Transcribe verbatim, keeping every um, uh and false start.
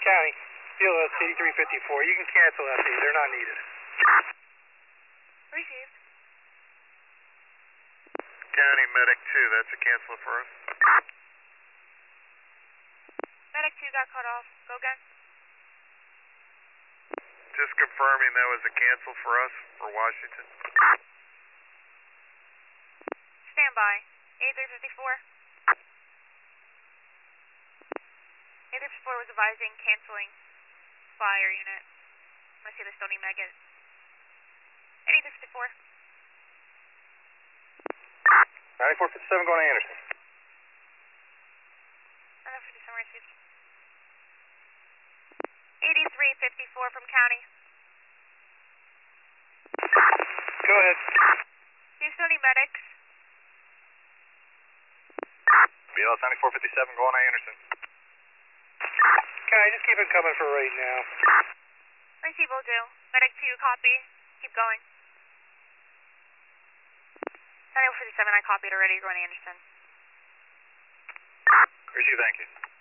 County, C L S eighty-three fifty-four. You can cancel F E. They're not needed. Received. County Medic two, that's a cancel for us. Medic two got cut off. Go again. Just confirming that was a cancel for us, for Washington. Stand by. eighty-three fifty-four. eighty-three fifty-four was advising canceling fire unit. Unless you still need Megan. eighty-three fifty-four. ninety-four fifty-seven going to Anderson. ninety-four fifty-seven received. eighty-three fifty-four from County. Go ahead. Do you still need medics? B L S ninety-four fifty-seven going to Anderson. County, just keep it coming for right now. Receive will do. Medic two, copy. Keep going. ninety-four fifty-seven, I copied already. Going to Anderson. Receive, thank you.